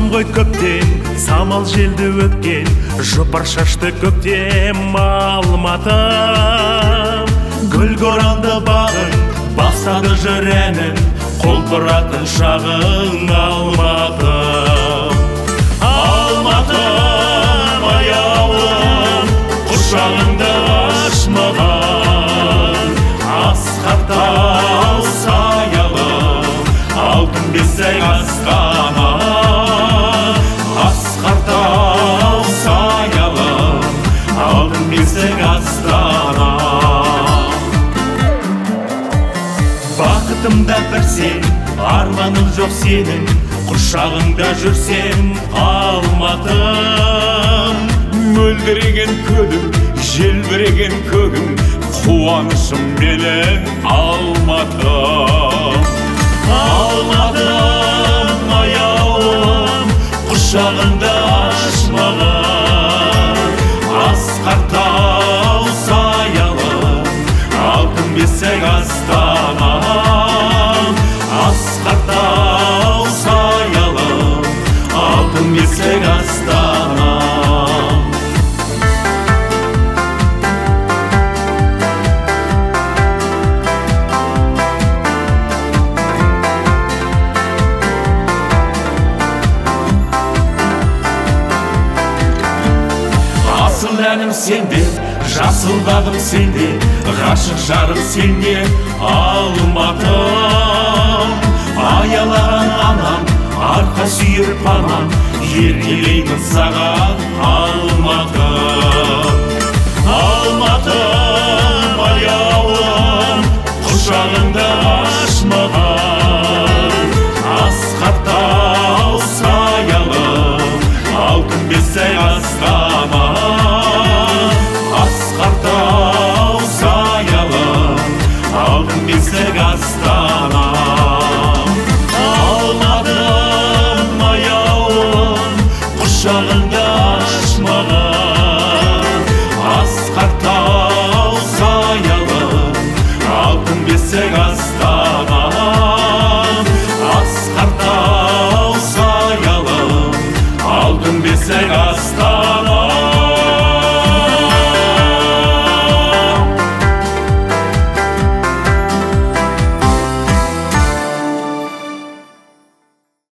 ғой көптен, самал желді өткен, жопар шашты көктем Алматым. Гүлге оранды бағың, бастады жыр әнін, құлпыратын шағың Алматым. Алматым аяулым, құшағыңды ашмаған, асқар тау саялым, алтын бесік астана. Асқар тау саялым, алтын бесік астана. Бақытымда бір сен, арманым жоқ сенің, құшағыңда жүрсем Алматым. Мөлдіреген көлім, желбіреген көгім, қуанышым менің Алматым. Алматым аяулым, құшағыңда ашмаған, асқар тау саялым, алтын бесік астана. Асқар тау саялым, алтын бесік астана. Асыл әнім сенде, жасыл бағым сенде, ғашық жарым сенде Алматым. Аялаған анам, арқа сүйер панам, еркелеймін саған Алматым.